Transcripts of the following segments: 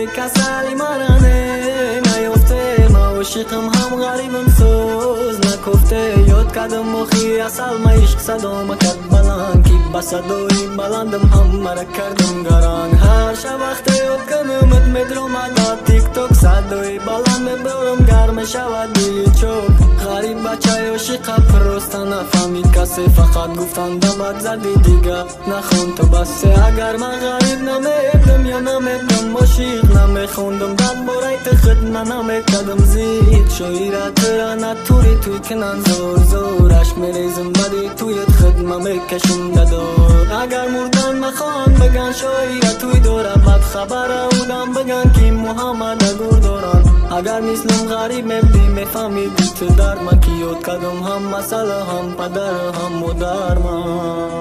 کسلی مرانه نیفته ما عاشقم هم غریبم سوز نکفته یاد کردم مخی اصل ما عشق صدا کرد بلند کی بصدای بلندم هم مرا کردم گران هر شب وقت یاد کنمت میدرم عدد تیک توک صدای بلند میبرم گرم شود دلی چوک غریب بچه عاشق پرسته نفهمید کسی فقط گفتن دمت زدی دیگه نخون تو بسه اگر من غریب نمیدم یا نمیدم عاشق نمیخوندم داد برای خدمت نمیکردم زید شویرت را نتوری توی کنن زور زورش میریزم بدی تویت خدمت میکشم دور اگر مردن مخوان بگن شویرت توی دوره بد خبر بودم بگن که محمد اگر دوران اگر مثلم غریب میبدی میفهمیدی تو درد من که یاد کردم هم مسئله هم پدر هم مادر من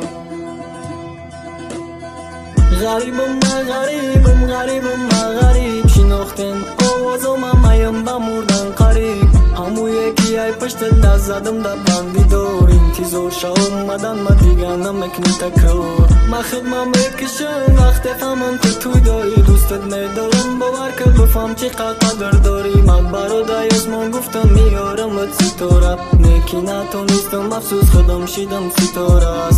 غریبم غریب شناختن آوازم همیم با مردن قریب همو یکی ای پشت دست زدم در بندی دور انتظار شا اومدن ما دیگه نمیکنی تکرار ما خدمت میکشم وقت فهمم که توی داری دوستت میدارم باور که بفهم چقدر قدر داری من برادای اسمان گفتم میارم ستاره نیکی نتونستم افسوس خودم شیدم ستاره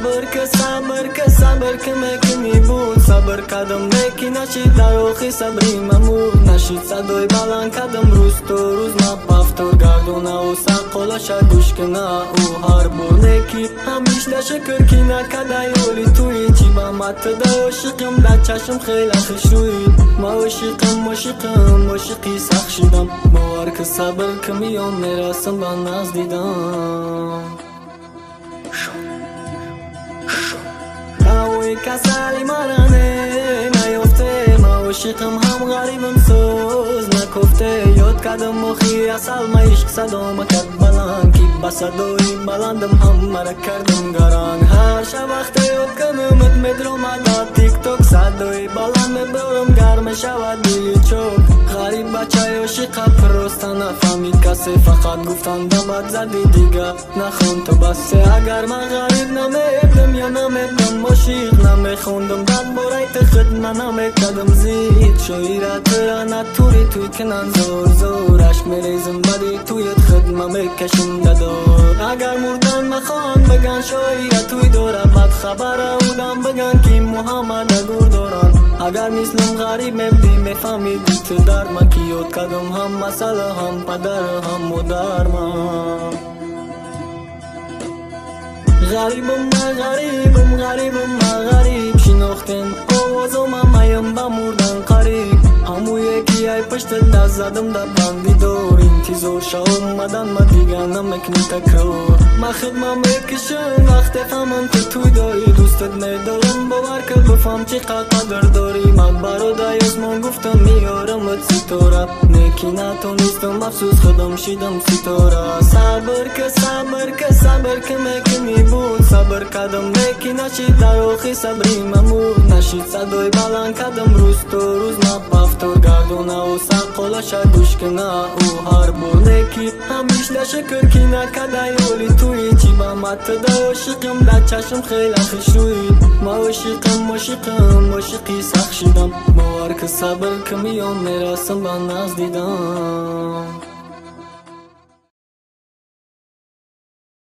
صبر که میکنی بود صبر کردم نیکی نشید در آخی صبری ممود نشید صدای بلند کردم روز تو روز ما پفتور گردونه و سقالش گوش کنه او هر بار نیکی همیشه شکر کی نکده یولی توی چی با مت ده عاشقم در چشم خیلی خوش روید ما عاشقی سخت شدم باور که صبر که میام میرسم با ناز دیدم اوی کسلی مرانه نیفته ما عاشقم هم غریبم سوز نکفته یاد کردم مخی اصل ما عشق صدا کرد بلند کی بصدای بلندم هم مرا کردم گران هر شب وقت یاد کنمت میدرم عدد تیک توک صدای بلند میبرم گرم شود دلی چوک غریب بچه عاشق پرسته نفهمید کسی فقط گفتن دمت زدی دیگه نخون تو بسه اگر من غریب نمیدم یا نمیدم عاشق نمیخوندم داد برای خدمت نمیکردم زید شویرت را نتوری توی کنن زورش میریزم بدی تویت خدمت میکشم دور اگر مردن مخوان بگن شویرت توی دوره بد خبر بودم بگن که محمد اگر دوران اگر مثلم غریب میبدی میفهمیدی تو درد من که یاد کردم هم مسئله هم پدر هم مادر من غریب شناختن آوازم همیم با مردن قریب همو یکی ای پشت دست زدم در بندی دور انتظار شا اومدن ما دیگه نمیکنی تکرار ما خدمت میکشم وقت فهمم که توی داری دوستت میدارم باور که بفهم چقدر قدر داری من برادای اسمان گفتم میارم ستاره نیکی نتونستم افسوس خودم شیدم ستاره صبر که میکنی بود صبر کردم نیکی نشید در آخی صبری ممود نشید صدای بلند کردم روز تو روز ما پفتور گردونه و سقالش گوش کنه او هر بار نیکی همیشه شکر کی نکده یولی توی چی با مت ده عاشقم در چشم خیلی خوش روید ما عاشقی سخت شدم باور که صبر که میام میرسم با ناز دیدم